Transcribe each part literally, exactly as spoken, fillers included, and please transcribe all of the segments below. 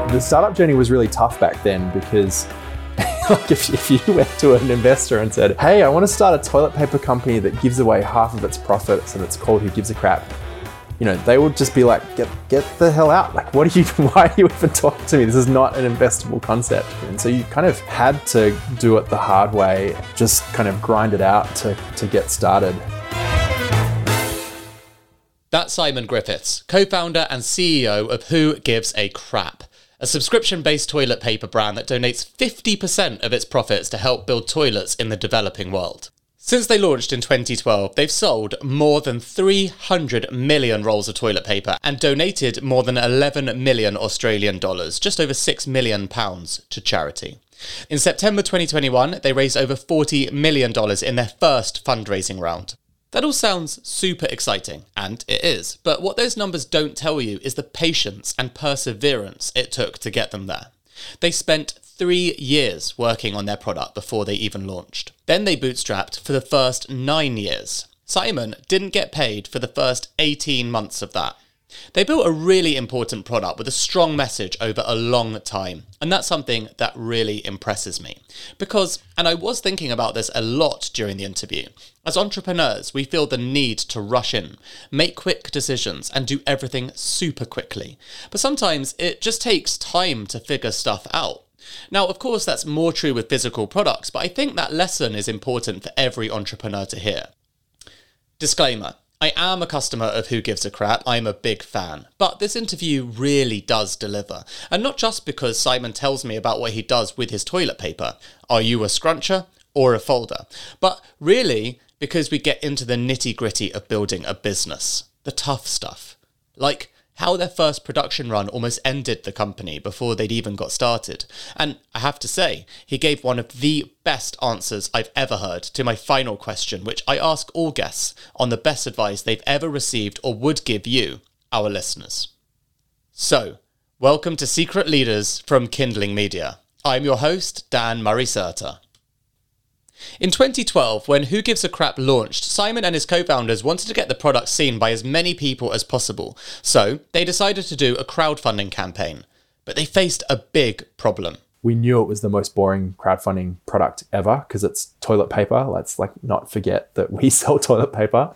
The startup journey was really tough back then because like if, if you went to an investor and said, hey, I want to start a toilet paper company that gives away half of its profits and it's called Who Gives a Crap, you know, they would just be like, get get the hell out. Like, what are you, why are you even talking to me? This is not an investable concept. And so you kind of had to do it the hard way, just kind of grind it out to, to get started. That's Simon Griffiths, co-founder and C E O of Who Gives a Crap, a subscription-based toilet paper brand that donates fifty percent of its profits to help build toilets in the developing world. Since they launched in twenty twelve, they've sold more than three hundred million rolls of toilet paper and donated more than eleven million Australian dollars, just over six million pounds, to charity. In September twenty twenty-one, they raised over forty million dollars in their first fundraising round. That all sounds super exciting, and it is, but what those numbers don't tell you is the patience and perseverance it took to get them there. They spent three years working on their product before they even launched. Then they bootstrapped for the first nine years. Simon didn't get paid for the first eighteen months of that. They built a really important product with a strong message over a long time, and that's something that really impresses me. Because, and I was thinking about this a lot during the interview, as entrepreneurs, we feel the need to rush in, make quick decisions, and do everything super quickly. But sometimes it just takes time to figure stuff out. Now, of course, that's more true with physical products, but I think that lesson is important for every entrepreneur to hear. Disclaimer. I am a customer of Who Gives a Crap, I'm a big fan, but this interview really does deliver, and not just because Simon tells me about what he does with his toilet paper, are you a scruncher or a folder, but really because we get into the nitty-gritty of building a business, the tough stuff, like how their first production run almost ended the company before they'd even got started. And I have to say, he gave one of the best answers I've ever heard to my final question, which I ask all guests on the best advice they've ever received or would give you, our listeners. So, welcome to Secret Leaders from Kindling Media. I'm your host, Dan Murray-Serter. In twenty twelve, when Who Gives a Crap launched, Simon and his co-founders wanted to get the product seen by as many people as possible, so they decided to do a crowdfunding campaign. But they faced a big problem. We knew it was the most boring crowdfunding product ever because it's toilet paper. Let's like not forget that we sell toilet paper.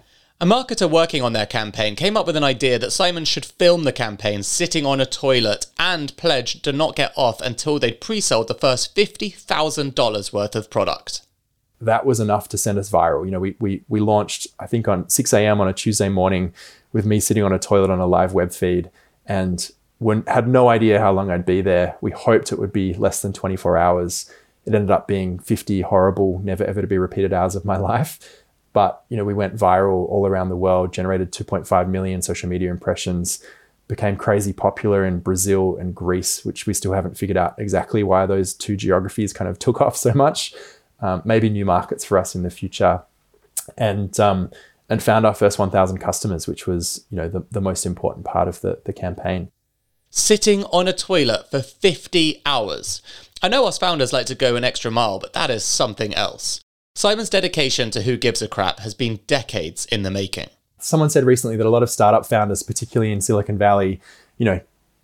A marketer working on their campaign came up with an idea that Simon should film the campaign sitting on a toilet and pledge to not get off until they'd pre-sold the first fifty thousand dollars worth of product. That was enough to send us viral. You know, we we we launched, I think, on six a.m. on a Tuesday morning with me sitting on a toilet on a live web feed, and when, had no idea how long I'd be there. We hoped it would be less than twenty-four hours. It ended up being fifty horrible, never ever to be repeated hours of my life. But, you know, we went viral all around the world, generated two point five million social media impressions, became crazy popular in Brazil and Greece, which we still haven't figured out exactly why those two geographies kind of took off so much. Um, maybe new markets for us in the future. And um, and found our first one thousand customers, which was, you know, the, the most important part of the, the campaign. Sitting on a toilet for fifty hours. I know us founders like to go an extra mile, but that is something else. Simon's dedication to Who Gives a Crap has been decades in the making. Someone said recently that a lot of startup founders, particularly in Silicon Valley, you know,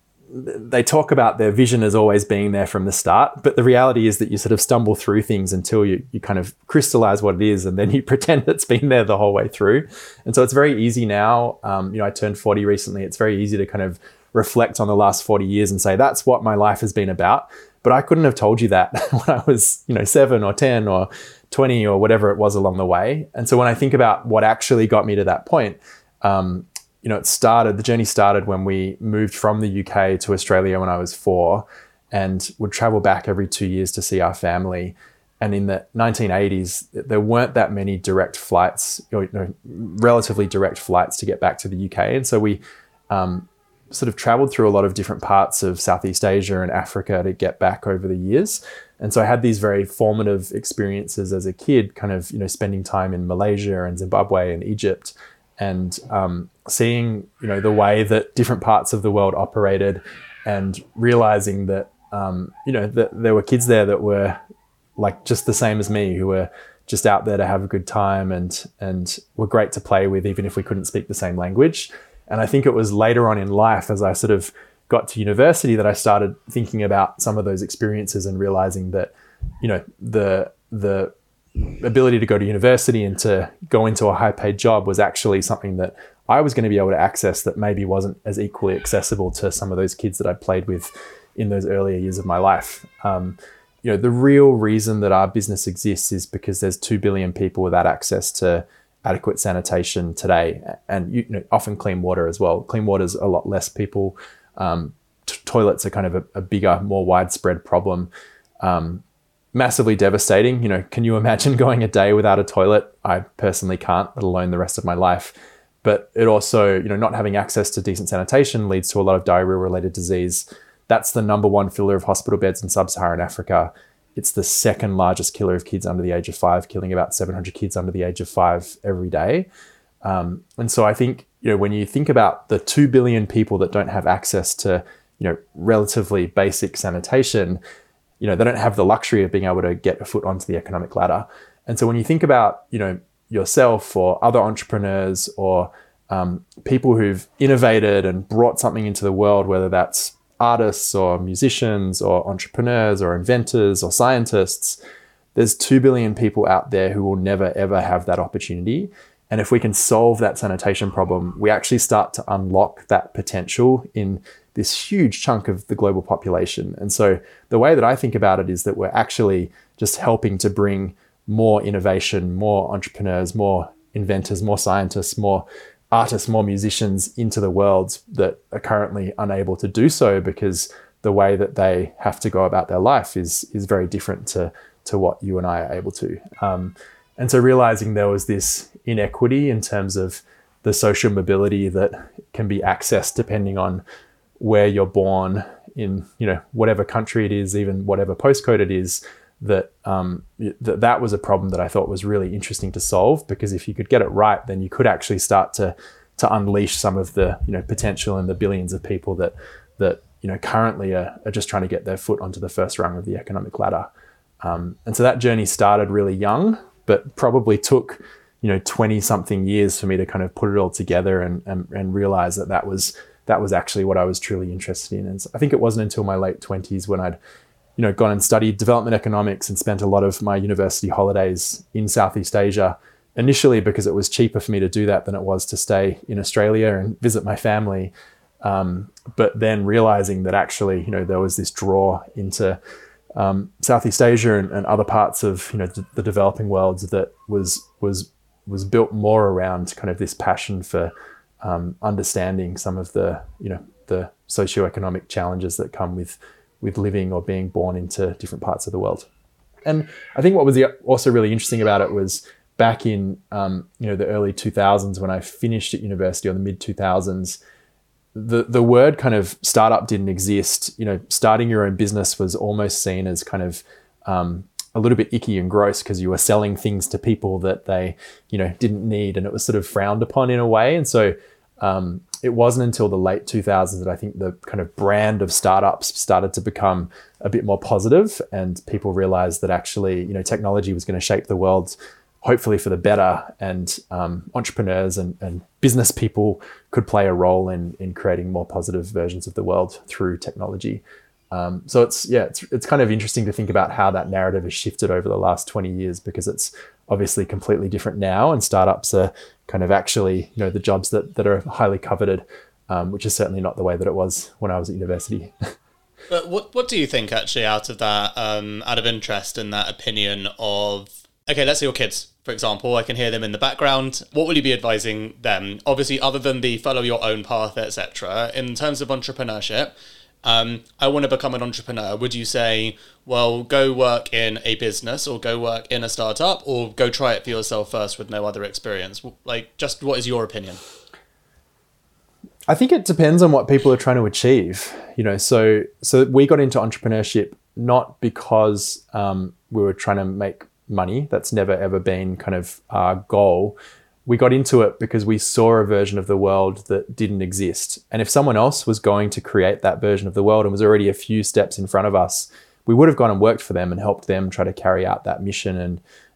they talk about their vision as always being there from the start, but the reality is that you sort of stumble through things until you, you kind of crystallize what it is, and then you pretend it's been there the whole way through. And so it's very easy now. Um, you know, I turned forty recently. It's very easy to kind of reflect on the last forty years and say, that's what my life has been about. But I couldn't have told you that when I was, you know, seven or ten or twenty or whatever it was along the way. And so when I think about what actually got me to that point, um, you know, it started, the journey started when we moved from the U K to Australia when I was four and would travel back every two years to see our family. And in the nineteen eighties, there weren't that many direct flights, you know, relatively direct flights to get back to the U K. And so we um, sort of traveled through a lot of different parts of Southeast Asia and Africa to get back over the years. And so I had these very formative experiences as a kid, kind of, you know, spending time in Malaysia and Zimbabwe and Egypt, and um, seeing, you know, the way that different parts of the world operated, and realizing that, um, you know, that there were kids there that were like just the same as me, who were just out there to have a good time and and were great to play with, even if we couldn't speak the same language. And I think it was later on in life, as I sort of got to university that I started thinking about some of those experiences and realizing that, you know, the the ability to go to university and to go into a high paid job was actually something that I was going to be able to access that maybe wasn't as equally accessible to some of those kids that I played with in those earlier years of my life. Um, you know, the real reason that our business exists is because there's two billion people without access to adequate sanitation today, and you know, often clean water as well. Clean water is a lot less people. Um, t- toilets are kind of a, a bigger, more widespread problem. Um, massively devastating. You know, can you imagine going a day without a toilet? I personally can't, let alone the rest of my life. But it also, you know, not having access to decent sanitation leads to a lot of diarrhea-related disease. That's the number one filler of hospital beds in sub-Saharan Africa. It's the second largest killer of kids under the age of five, killing about seven hundred kids under the age of five every day. Um, and so I think, you know, when you think about the two billion people that don't have access to, you know, relatively basic sanitation, you know, they don't have the luxury of being able to get a foot onto the economic ladder. And so when you think about, you know, yourself or other entrepreneurs or um, people who've innovated and brought something into the world, whether that's artists or musicians or entrepreneurs or inventors or scientists, there's two billion people out there who will never, ever have that opportunity. And if we can solve that sanitation problem, we actually start to unlock that potential in this huge chunk of the global population. And so the way that I think about it is that we're actually just helping to bring more innovation, more entrepreneurs, more inventors, more scientists, more artists, more musicians into the world that are currently unable to do so because the way that they have to go about their life is is very different to, to what you and I are able to. Um, and so realizing there was this inequity in terms of the social mobility that can be accessed depending on where you're born in, you know, whatever country it is, even whatever postcode it is, that um, th- that was a problem that I thought was really interesting to solve, because if you could get it right, then you could actually start to to unleash some of the, you know, potential in the billions of people that that you know currently are, are just trying to get their foot onto the first rung of the economic ladder. Um, and so that journey started really young, but probably took, you know, twenty something years for me to kind of put it all together and and, and realize that that was that was actually what I was truly interested in. And so I think it wasn't until my late twenties when I'd, you know, gone and studied development economics and spent a lot of my university holidays in Southeast Asia, initially because it was cheaper for me to do that than it was to stay in Australia and visit my family. Um, but then realizing that actually, you know, there was this draw into um, Southeast Asia and, and other parts of, you know, d- the developing world that was was was built more around kind of this passion for um, understanding some of the, you know, the socioeconomic challenges that come with with living or being born into different parts of the world. And I think what was also really interesting about it was back in um, you know the early two thousands when I finished at university, or the mid two thousands, the the word kind of startup didn't exist. You know, starting your own business was almost seen as kind of um, a little bit icky and gross because you were selling things to people that they, you know, didn't need, and it was sort of frowned upon in a way. And so um, it wasn't until the late two thousands that I think the kind of brand of startups started to become a bit more positive, and people realized that actually, you know, technology was going to shape the world, hopefully for the better, and um, entrepreneurs and, and business people could play a role in in creating more positive versions of the world through technology. Um, so it's yeah, it's it's kind of interesting to think about how that narrative has shifted over the last twenty years, because it's obviously completely different now, and startups are kind of actually, you know, the jobs that that are highly coveted, um, which is certainly not the way that it was when I was at university. But what what do you think actually out of that, um, out of interest in that opinion of, okay, let's say your kids, for example, I can hear them in the background. What will you be advising them? Obviously, other than the follow your own path, et cetera, in terms of entrepreneurship, um, I want to become an entrepreneur. Would you say, well, go work in a business or go work in a startup, or go try it for yourself first with no other experience? Like, just what is your opinion? I think it depends on what people are trying to achieve. You know, so so we got into entrepreneurship not because um, we were trying to make money. That's never ever been kind of our goal. We got into it because we saw a version of the world that didn't exist. And if someone else was going to create that version of the world and was already a few steps in front of us, we would have gone and worked for them and helped them try to carry out that mission and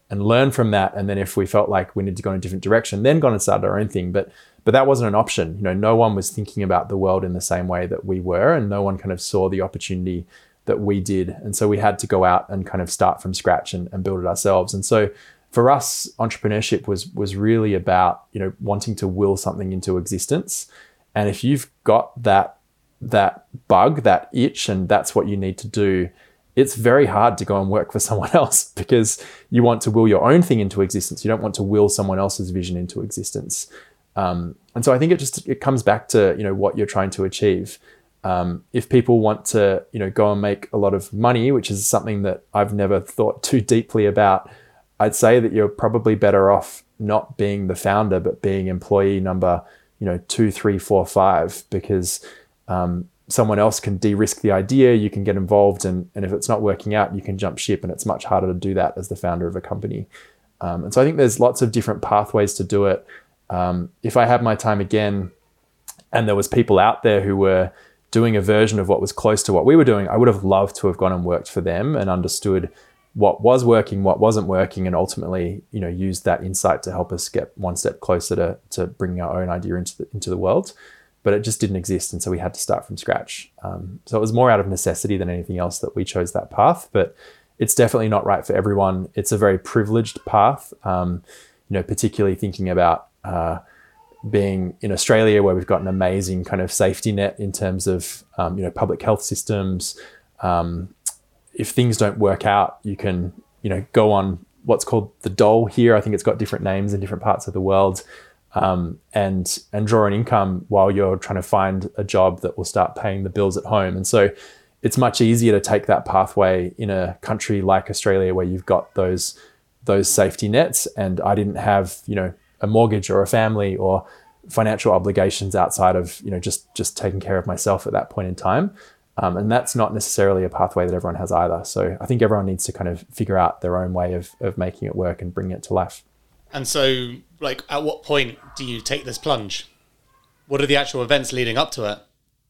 and learn from that. And then if we felt like we needed to go in a different direction, then gone and started our own thing. But but that wasn't an option. You know, no one was thinking about the world in the same way that we were, and no one kind of saw the opportunity that we did. And so we had to go out and kind of start from scratch and, and build it ourselves. And so for us, entrepreneurship was was really about, you know, wanting to will something into existence. And if you've got that that bug, that itch, and that's what you need to do, it's very hard to go and work for someone else, because you want to will your own thing into existence. You don't want to will someone else's vision into existence. Um, and so I think it just, it comes back to, you know, what you're trying to achieve. Um, if people want to, you know, go and make a lot of money, which is something that I've never thought too deeply about, I'd say that you're probably better off not being the founder, but being employee number, you know, two, three, four, five, because um, someone else can de-risk the idea, you can get involved, and, and if it's not working out, you can jump ship, and it's much harder to do that as the founder of a company. Um, and so I think there's lots of different pathways to do it. Um, if I had my time again and there was people out there who were doing a version of what was close to what we were doing, I would have loved to have gone and worked for them and understood what was working, what wasn't working, and ultimately, you know, used that insight to help us get one step closer to, to bringing our own idea into the, into the world. But it just didn't exist. And so we had to start from scratch. Um, so it was more out of necessity than anything else that we chose that path, but it's definitely not right for everyone. It's a very privileged path, um, you know, particularly thinking about uh, being in Australia, where we've got an amazing kind of safety net in terms of, um, you know, public health systems. Um, if things don't work out, you can, you know, go on what's called the dole here. I think it's got different names in different parts of the world. Um, and and draw an income while you're trying to find a job that will start paying the bills at home. And so it's much easier to take that pathway in a country like Australia, where you've got those those safety nets. And I didn't have, you know, a mortgage or a family or financial obligations outside of, you know, just just taking care of myself at that point in time. Um, and that's not necessarily a pathway that everyone has either. So I think everyone needs to kind of figure out their own way of of making it work and bringing it to life. And so, like, at what point do you take this plunge? What are the actual events leading up to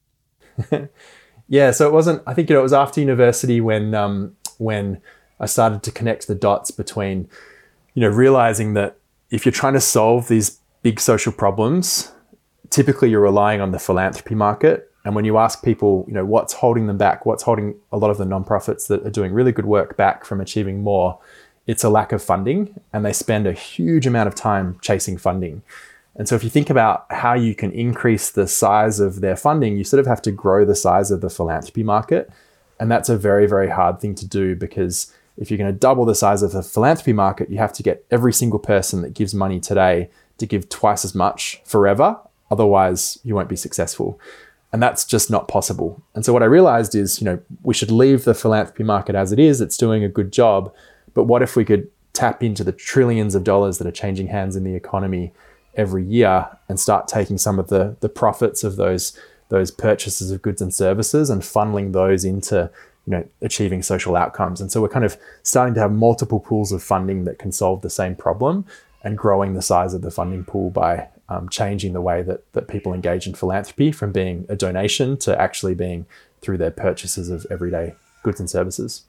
it? Yeah, so it wasn't, I think, you know, it was after university when um, when I started to connect the dots between, you know, realizing that if you're trying to solve these big social problems, typically you're relying on the philanthropy market. And when you ask people, you know, what's holding them back, what's holding a lot of the nonprofits that are doing really good work back from achieving more, it's a lack of funding, and they spend a huge amount of time chasing funding. And so if you think about how you can increase the size of their funding, you sort of have to grow the size of the philanthropy market. And that's a very, very hard thing to do, because if you're going to double the size of the philanthropy market, you have to get every single person that gives money today to give twice as much forever. Otherwise, you won't be successful. And that's just not possible. And so what I realized is, you know, we should leave the philanthropy market as it is. It's doing a good job. But what if we could tap into the trillions of dollars that are changing hands in the economy every year and start taking some of the, the profits of those, those purchases of goods and services and funneling those into, you know, achieving social outcomes. And so we're kind of starting to have multiple pools of funding that can solve the same problem, and growing the size of the funding pool by um, changing the way that, that people engage in philanthropy, from being a donation to actually being through their purchases of everyday goods and services.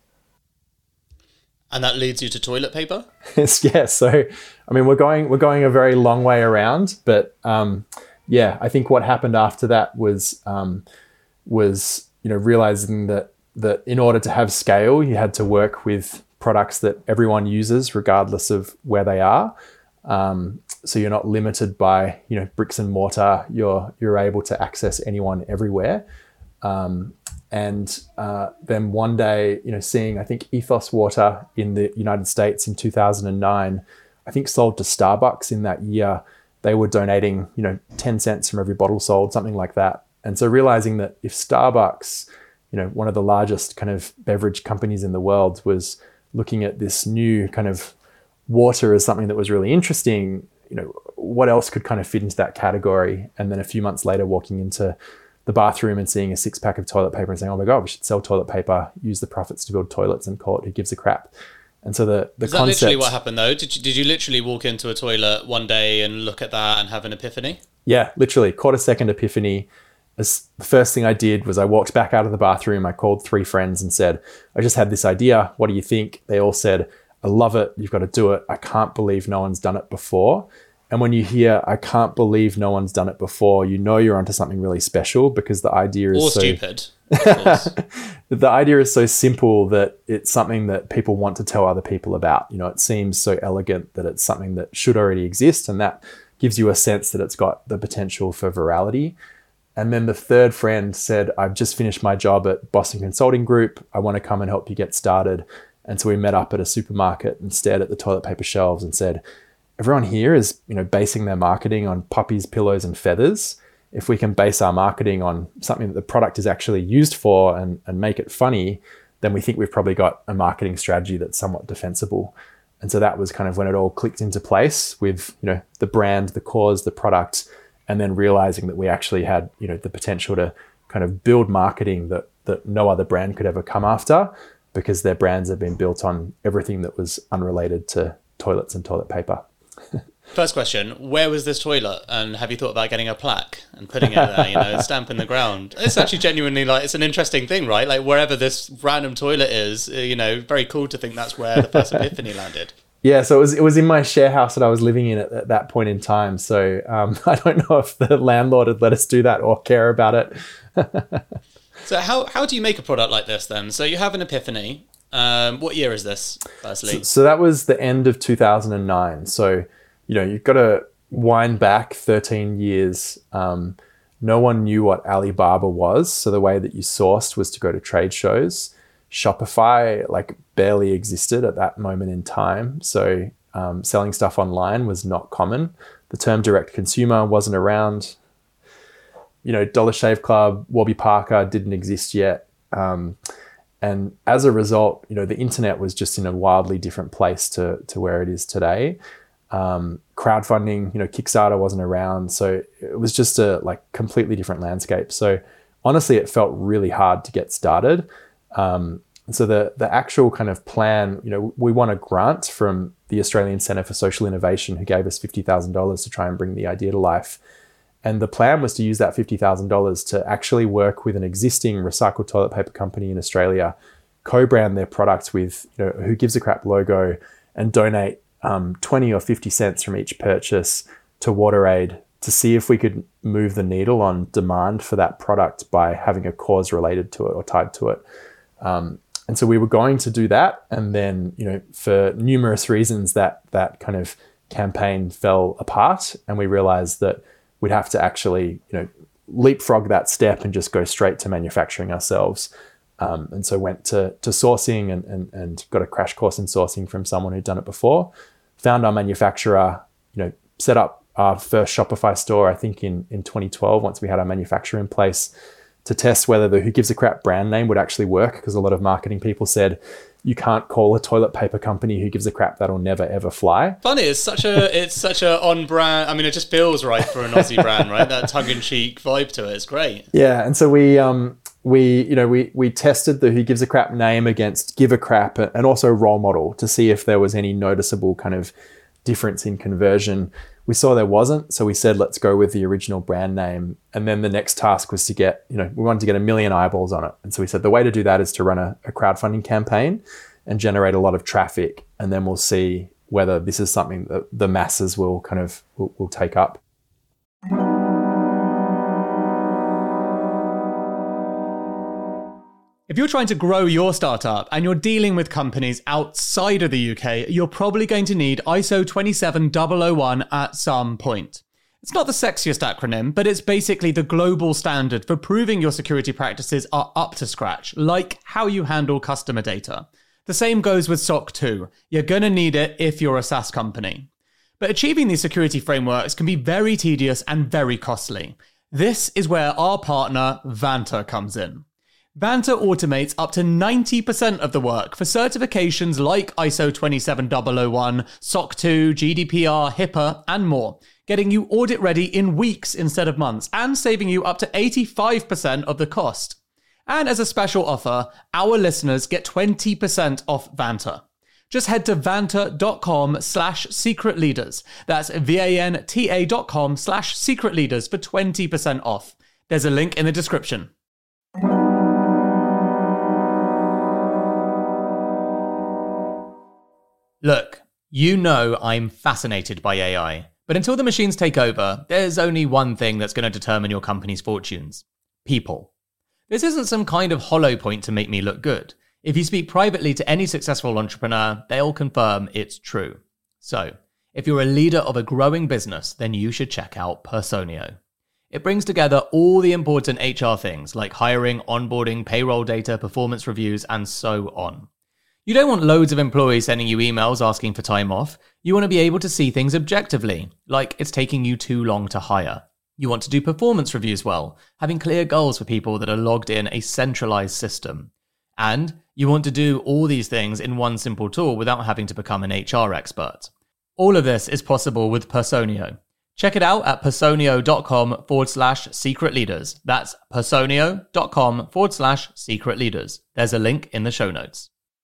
And that leads you to toilet paper? Yeah. So, I mean, we're going we're going a very long way around, but um, yeah, I think what happened after that was um, was you know realizing that that in order to have scale, you had to work with products that everyone uses, regardless of where they are. Um, so you're not limited by you know bricks and mortar. You're you're able to access anyone everywhere. Um, And uh, then one day, you know, seeing, I think Ethos Water in the United States in two thousand nine, I think sold to Starbucks in that year. They were donating, you know, ten cents from every bottle sold, something like that. And so realizing that if Starbucks, you know, one of the largest kind of beverage companies in the world, was looking at this new kind of water as something that was really interesting, you know, what else could kind of fit into that category? And then a few months later, walking into the bathroom and seeing a six pack of toilet paper and saying, oh my God, we should sell toilet paper, use the profits to build toilets, and call it who gives a crap. And so the, the Is that concept... literally what happened though? Did you, did you literally walk into a toilet one day and look at that and have an epiphany? Yeah, literally quarter second epiphany. As the first thing I did was I walked back out of the bathroom. I called three friends and said, I just had this idea. What do you think? They all said, I love it. You've got to do it. I can't believe no one's done it before. And when you hear, I can't believe no one's done it before, you know you're onto something really special, because the idea is or so stupid. Of course. The idea is so simple that it's something that people want to tell other people about. You know, it seems so elegant that it's something that should already exist, and that gives you a sense that it's got the potential for virality. And then the third friend said, I've just finished my job at Boston Consulting Group. I want to come and help you get started. And so we met up at a supermarket and stared at the toilet paper shelves and said, everyone here is, you know, basing their marketing on puppies, pillows, and feathers. If we can base our marketing on something that the product is actually used for and, and make it funny, then we think we've probably got a marketing strategy that's somewhat defensible. And so that was kind of when it all clicked into place with, you know, the brand, the cause, the product, and then realizing that we actually had, you know, the potential to kind of build marketing that that no other brand could ever come after, because their brands have been built on everything that was unrelated to toilets and toilet paper. First question, where was this toilet? And have you thought about getting a plaque and putting it there, you know, stamp in the ground? It's actually genuinely like, it's an interesting thing, right? Like wherever this random toilet is, you know, very cool to think that's where the first epiphany landed. Yeah, so it was it was in my share house that I was living in at, at that point in time. So um, I don't know if the landlord had let us do that or care about it. So how, how do you make a product like this then? So you have an epiphany. Um, what year is this, firstly? So, so that was the end of two thousand nine. So, you know, you've got to wind back thirteen years. Um, no one knew what Alibaba was. So the way that you sourced was to go to trade shows. Shopify like barely existed at that moment in time. So um, selling stuff online was not common. The term direct consumer wasn't around. You know, Dollar Shave Club, Warby Parker didn't exist yet. Um, and as a result, you know, the internet was just in a wildly different place to, to where it is today. Um, crowdfunding, you know, Kickstarter wasn't around. So it was just a like completely different landscape. So honestly, it felt really hard to get started. Um, and so the the actual kind of plan, you know, we won a grant from the Australian Centre for Social Innovation, who gave us fifty thousand dollars to try and bring the idea to life. And the plan was to use that fifty thousand dollars to actually work with an existing recycled toilet paper company in Australia, co-brand their products with, you know, Who Gives a Crap logo, and donate um, twenty or fifty cents from each purchase to WaterAid to see if we could move the needle on demand for that product by having a cause related to it or tied to it. Um, and so we were going to do that. And then, you know, for numerous reasons, that that kind of campaign fell apart. And we realized that we'd have to actually, you know, leapfrog that step and just go straight to manufacturing ourselves. Um, and so went to to sourcing and, and and got a crash course in sourcing from someone who'd done it before. Found our manufacturer, you know, set up our first Shopify store, I think in, in twenty twelve, once we had our manufacturer in place, to test whether the Who Gives a Crap brand name would actually work, because a lot of marketing people said, you can't call a toilet paper company Who Gives a Crap. That'll never, ever fly. Funny, it's such a it's such a on-brand, I mean, it just feels right for an Aussie brand, right? That tongue-in-cheek vibe to it. It's great. Yeah, and so we... um. We, you know, we we tested the Who Gives a Crap name against Give a Crap and also Role Model to see if there was any noticeable kind of difference in conversion. We saw there wasn't, so we said, let's go with the original brand name. And then the next task was to get, you know, we wanted to get a million eyeballs on it. And so we said the way to do that is to run a, a crowdfunding campaign and generate a lot of traffic. And then we'll see whether this is something that the masses will kind of will, will take up. If you're trying to grow your startup and you're dealing with companies outside of the U K, you're probably going to need I S O twenty-seven thousand one at some point. It's not the sexiest acronym, but it's basically the global standard for proving your security practices are up to scratch, like how you handle customer data. The same goes with S O C two. You're going to need it if you're a SaaS company. But achieving these security frameworks can be very tedious and very costly. This is where our partner, Vanta, comes in. Vanta automates up to ninety percent of the work for certifications like I S O twenty-seven thousand one, S O C two, G D P R, HIPAA, and more, getting you audit ready in weeks instead of months, and saving you up to eighty-five percent of the cost. And as a special offer, our listeners get twenty percent off Vanta. Just head to vanta.com slash secret leaders. That's V-A-N-T-A dot com slash secret leaders for twenty percent off. There's a link in the description. Look, you know I'm fascinated by A I, but until the machines take over, there's only one thing that's going to determine your company's fortunes. People. This isn't some kind of hollow point to make me look good. If you speak privately to any successful entrepreneur, they'll confirm it's true. So, if you're a leader of a growing business, then you should check out Personio. It brings together all the important H R things like hiring, onboarding, payroll data, performance reviews, and so on. You don't want loads of employees sending you emails asking for time off. You want to be able to see things objectively, like it's taking you too long to hire. You want to do performance reviews well, having clear goals for people that are logged in a centralized system. And you want to do all these things in one simple tool without having to become an H R expert. All of this is possible with Personio. Check it out at personio.com forward slash secret leaders. That's personio.com forward slash secret leaders. There's a link in the show notes.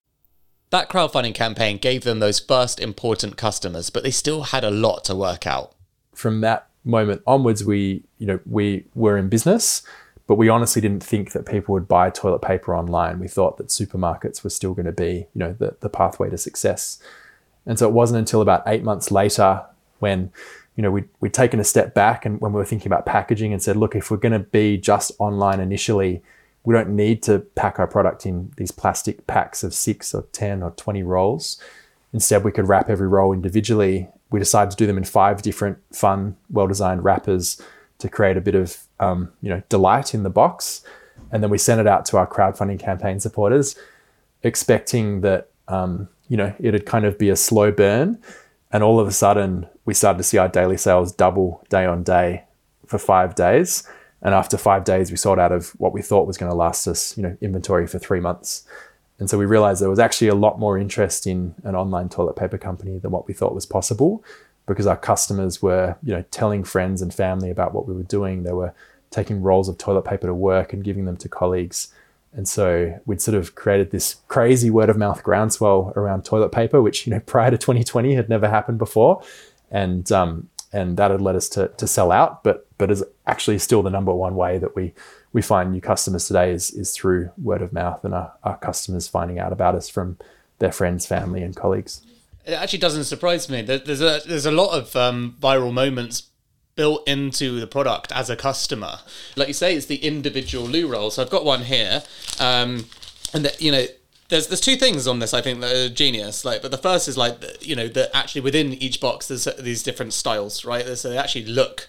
That crowdfunding campaign gave them those first important customers, but they still had a lot to work out. From that moment onwards, we, you know, we were in business, but we honestly didn't think that people would buy toilet paper online. We thought that supermarkets were still going to be, you know, the, the pathway to success. And so it wasn't until about eight months later when, you know, we'd, we'd taken a step back and when we were thinking about packaging and said, look, if we're going to be just online initially, we don't need to pack our product in these plastic packs of six or ten or twenty rolls. Instead, we could wrap every roll individually. We decided to do them in five different fun, well-designed wrappers to create a bit of, um, you know, delight in the box. And then we sent it out to our crowdfunding campaign supporters, expecting that, um, you know, it'd kind of be a slow burn. And all of a sudden, we started to see our daily sales double day on day for five days. And after five days, we sold out of what we thought was going to last us, you know, inventory for three months. And so we realized there was actually a lot more interest in an online toilet paper company than what we thought was possible, because our customers were, you know, telling friends and family about what we were doing. They were taking rolls of toilet paper to work and giving them to colleagues. And so we'd sort of created this crazy word of mouth groundswell around toilet paper, which, you know, prior to twenty twenty had never happened before. And, um, and that had led us to, to sell out, but, but is actually still the number one way that we, we find new customers today is, is through word of mouth and our, our customers finding out about us from their friends, family, and colleagues. It actually doesn't surprise me. There's a, there's a lot of um, viral moments built into the product as a customer. Like you say, it's the individual loo roll. So I've got one here. Um, and, that, you know, there's there's two things on this, I think, that are genius. Like, but the first is like, you know, that actually within each box, there's these different styles, right? So they actually look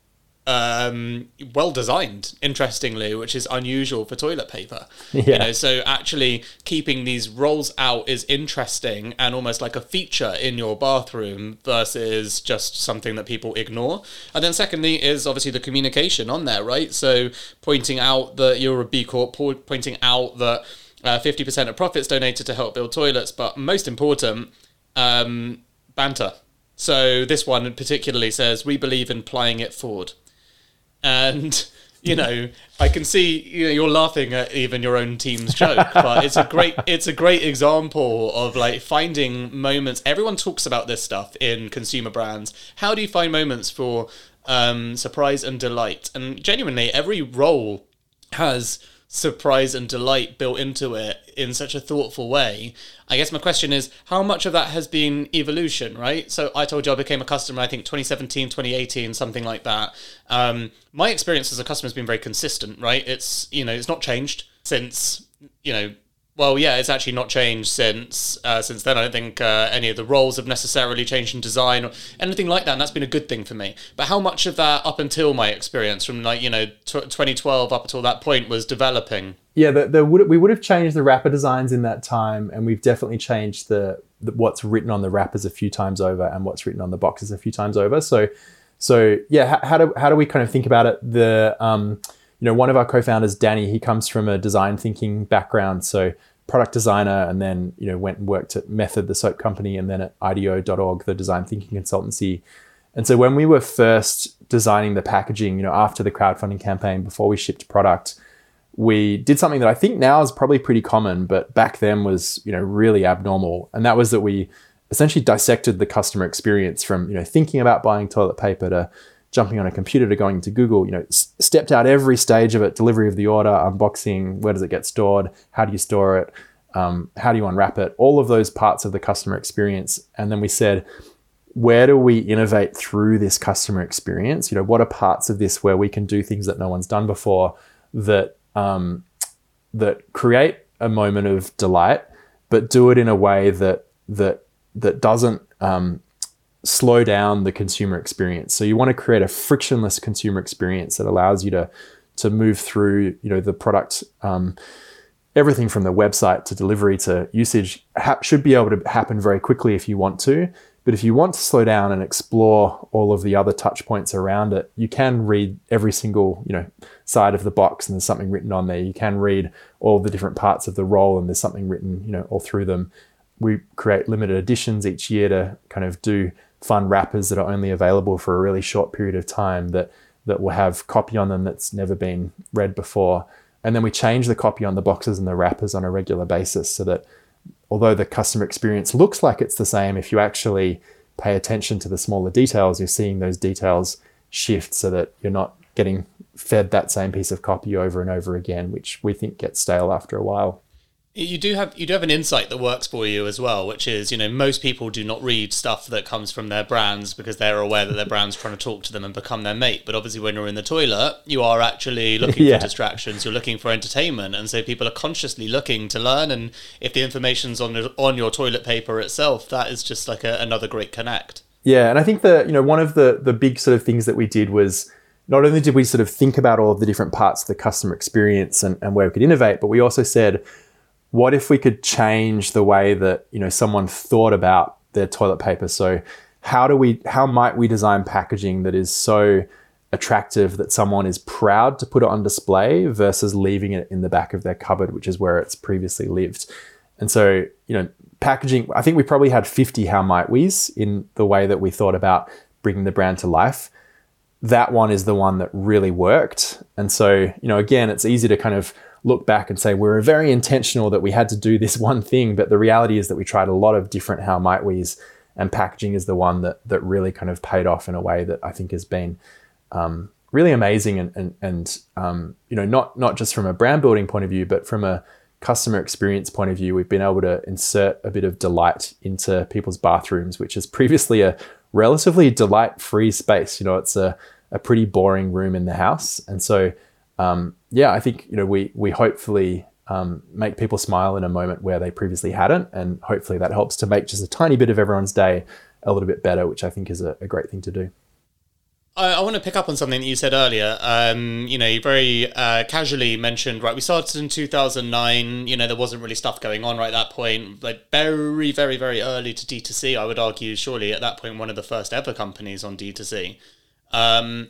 um, well designed, interestingly, which is unusual for toilet paper. Yeah. You know, so actually keeping these rolls out is interesting and almost like a feature in your bathroom versus just something that people ignore. And then secondly is obviously the communication on there, right? So pointing out that you're a B Corp, pointing out that uh, fifty percent of profits donated to help build toilets, but most important, um, banter. So this one particularly says, we believe in plying it forward. And, you know, I can see, you know, you're laughing at even your own team's joke, but it's a great, it's a great example of like finding moments. Everyone talks about this stuff in consumer brands. How do you find moments for um, surprise and delight? And genuinely, every role has surprise and delight built into it in such a thoughtful way. I guess my question is, how much of that has been evolution, right? So I told you I became a customer, I think twenty seventeen, twenty eighteen, something like that. Um, my experience as a customer has been very consistent, right? It's, you know, it's not changed since, you know, well, yeah, it's actually not changed since uh, since then. I don't think uh, any of the roles have necessarily changed in design or anything like that, and that's been a good thing for me. But how much of that, up until my experience, from like, you know, t- twenty twelve up until that point, was developing? Yeah, the, the, we would have changed the wrapper designs in that time, and we've definitely changed the, the what's written on the wrappers a few times over and what's written on the boxes a few times over. So, so yeah, how, how do how do we kind of think about it? The um, you know, one of our co-founders, Danny, he comes from a design thinking background, so product designer, and then, you know, went and worked at Method, the soap company, and then at I D E O dot org, the design thinking consultancy. And so when we were first designing the packaging, you know, after the crowdfunding campaign, before we shipped product, we did something that I think now is probably pretty common, but back then was, you know, really abnormal. And that was that we essentially dissected the customer experience from, you know, thinking about buying toilet paper to jumping on a computer to going to Google, you know, s- stepped out every stage of it: delivery of the order, unboxing, where does it get stored, how do you store it, Um, how do you unwrap it? All of those parts of the customer experience. And then we said, where do we innovate through this customer experience? You know, what are parts of this where we can do things that no one's done before that um, that create a moment of delight, but do it in a way that that that doesn't um, slow down the consumer experience. So you want to create a frictionless consumer experience that allows you to to move through, you know, the product. Um, everything from the website to delivery to usage ha- should be able to happen very quickly if you want to. But if you want to slow down and explore all of the other touch points around it, you can read every single, you know, side of the box and there's something written on there. You can read all the different parts of the roll and there's something written, you know, all through them. We create limited editions each year to kind of do fun wrappers that are only available for a really short period of time that that will have copy on them that's never been read before. And then we change the copy on the boxes and the wrappers on a regular basis so that although the customer experience looks like it's the same, if you actually pay attention to the smaller details, you're seeing those details shift so that you're not getting fed that same piece of copy over and over again, which we think gets stale after a while. You do have you do have an insight that works for you as well, which is, you know, most people do not read stuff that comes from their brands because they're aware that their brand's trying to talk to them and become their mate. But obviously when you're in the toilet, you are actually looking yeah. for distractions, you're looking for entertainment. And so people are consciously looking to learn. And if the information's on, on your toilet paper itself, that is just like a, another great connect. Yeah, and I think that, you know, one of the the big sort of things that we did was not only did we sort of think about all of the different parts of the customer experience and, and where we could innovate, but we also said, what if we could change the way that, you know, someone thought about their toilet paper? So how do we, how might we design packaging that is so attractive that someone is proud to put it on display versus leaving it in the back of their cupboard, which is where it's previously lived? And so, you know, packaging, I think we probably had fifty how might we's in the way that we thought about bringing the brand to life. That one is the one that really worked. And so, you know, again, it's easy to kind of look back and say, we were very intentional that we had to do this one thing. But the reality is that we tried a lot of different how might we's, and packaging is the one that that really kind of paid off in a way that I think has been um, really amazing. And, and, and um, you know, not, not just from a brand building point of view, but from a customer experience point of view, we've been able to insert a bit of delight into people's bathrooms, which is previously a relatively delight-free space. You know, it's a, a pretty boring room in the house. And so, um, yeah, I think, you know, we we hopefully um, make people smile in a moment where they previously hadn't. And hopefully that helps to make just a tiny bit of everyone's day a little bit better, which I think is a, a great thing to do. I, I want to pick up on something that you said earlier. Um, you know, you very uh, casually mentioned, right, we started in two thousand nine, you know, there wasn't really stuff going on right at that point, like very, very, very early to D two C, I would argue, surely at that point, one of the first ever companies on D two C. Um,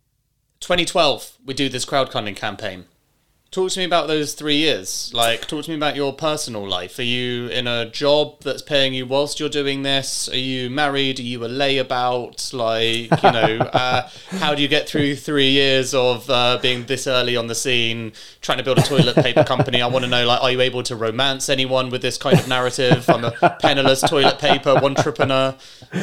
twenty twelve, we do this crowdfunding campaign. Talk to me about those three years. Like, talk to me about your personal life. Are you in a job that's paying you whilst you're doing this? Are you married? Are you a layabout? Like, you know, uh, how do you get through three years of uh, being this early on the scene, trying to build a toilet paper company? I want to know, like, are you able to romance anyone with this kind of narrative? I'm a penniless toilet paper entrepreneur.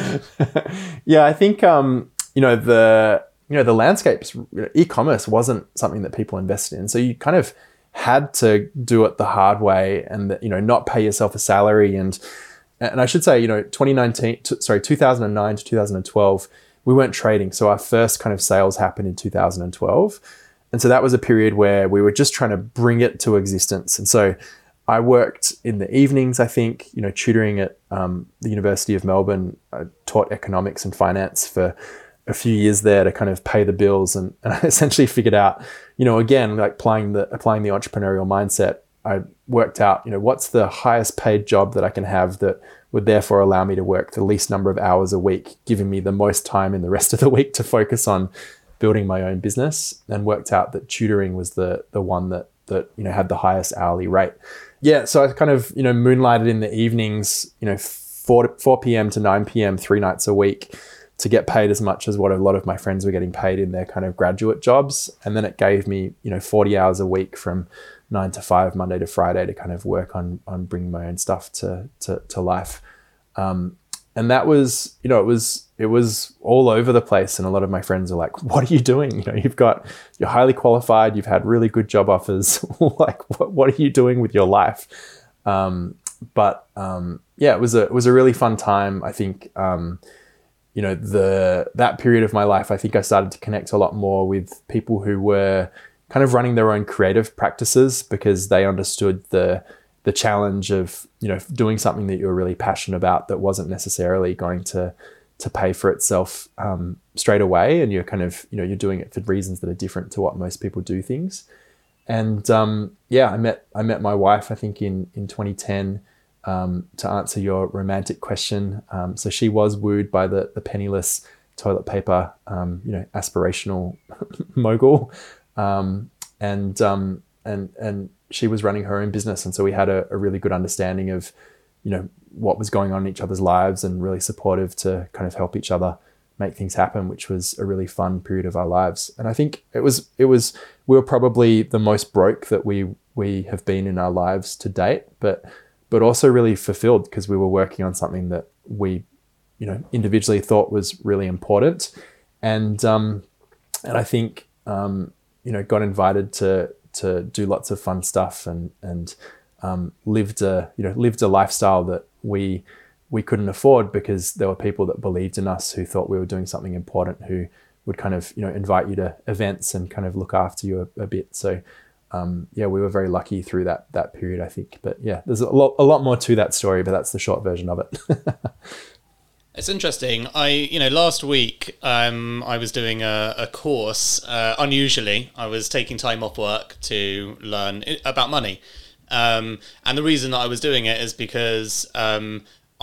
Yeah, I think, um, you know, the... you know, the landscapes, e-commerce wasn't something that people invested in. So you kind of had to do it the hard way and, you know, not pay yourself a salary. And, and I should say, you know, twenty nineteen, sorry, two thousand nine to two thousand twelve, we weren't trading. So our first kind of sales happened in two thousand twelve. And so that was a period where we were just trying to bring it to existence. And so I worked in the evenings, I think, you know, tutoring at um, the University of Melbourne. I taught economics and finance for a few years there to kind of pay the bills. And, and I essentially figured out, you know, again, like applying the, applying the entrepreneurial mindset, I worked out, you know, what's the highest paid job that I can have that would therefore allow me to work the least number of hours a week, giving me the most time in the rest of the week to focus on building my own business, and worked out that tutoring was the the one that, that, you know, had the highest hourly rate. Yeah. So I kind of, you know, moonlighted in the evenings, you know, four p.m. to nine p.m., three nights a week, to get paid as much as what a lot of my friends were getting paid in their kind of graduate jobs. And then it gave me, you know, forty hours a week from nine to five, Monday to Friday, to kind of work on, on bringing my own stuff to, to, to life. Um, and that was, you know, it was, it was all over the place. And a lot of my friends are like, what are you doing? You know, you've got, you're highly qualified, you've had really good job offers. Like, what, what are you doing with your life? Um, but um, yeah, it was a it was a really fun time. I think um, you know the that period of my life, I think I started to connect a lot more with people who were kind of running their own creative practices because they understood the the challenge of, you know, doing something that you were really passionate about that wasn't necessarily going to to pay for itself um, straight away. And you're kind of, you know, you're doing it for reasons that are different to what most people do things. And um, yeah, I met I met my wife, I think in, in twenty ten, um, to answer your romantic question. Um, so she was wooed by the, the penniless toilet paper, um, you know, aspirational mogul. Um, and, um, and, and she was running her own business. And so we had a, a really good understanding of, you know, what was going on in each other's lives and really supportive to kind of help each other make things happen, which was a really fun period of our lives. And I think it was, it was, we were probably the most broke that we, we have been in our lives to date, but, but also really fulfilled because we were working on something that we, you know, individually thought was really important. And, um, and I think, um, you know, got invited to, to do lots of fun stuff and, and, um, lived a, you know, lived a lifestyle that we, we couldn't afford because there were people that believed in us who thought we were doing something important, who would kind of, you know, invite you to events and kind of look after you a, a bit. So, um, yeah, we were very lucky through that, that period, I think. But yeah, there's a lot, a lot more to that story, but that's the short version of it. It's interesting. I, you know, last week um, I was doing a, a course. Uh, unusually, I was taking time off work to learn about money. Um, and the reason that I was doing it is because um,